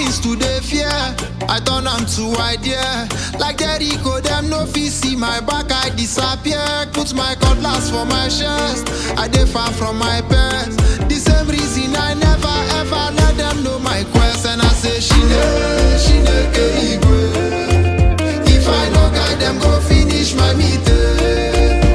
reasons to dey fear. I turn am to idea. Like Jericho, them no fit see my back, I disappear. Put my cutlass for my chest, I dey far from my past. The same reason I never ever let them know my quest. And I say, Shineke Igwe. If I no guide them, go finish my meeting.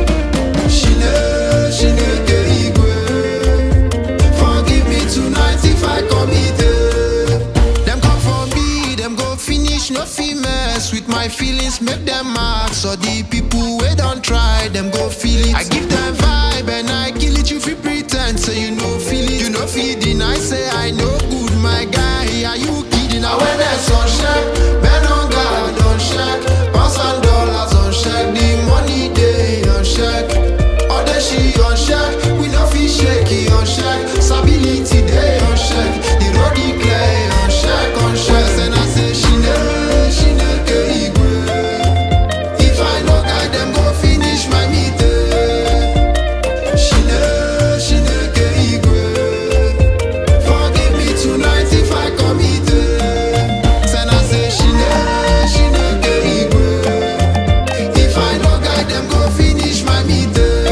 Shineke Igwe. Forgive me tonight if I committed. Them come for me, them go finish, no fit mess with my feelings, make them ask. So the people we don't try, them go feel it. I give them vibe and I kill it. You feel pretend, so you know feel it. You know feeding, I say I know good, my guy. Are you kidding? Now when there's on check, men on guard on check, pounds and dollars on check, the money they on check, all the she on check, we no fit shaky on check, stability they on check, the road is clear on check on check. And I say Shineke Igwe. If I no guide them, go finish my meeting. Shineke Igwe. Forgive me tonight if I committed. And I say Shineke Igwe. If I no guide them, go finish my meeting.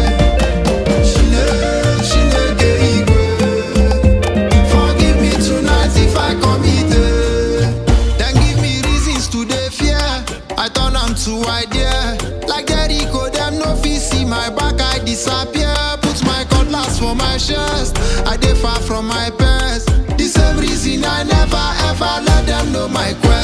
Shineke Igwe. Forgive me tonight if I committed. Then give me reasons to dey fear. I turn am to idea. Like Jericho, them no fit see my back, I disappear. Put my cutlass for my chest, I dey far from my past. The same reason I never ever let them know my quest.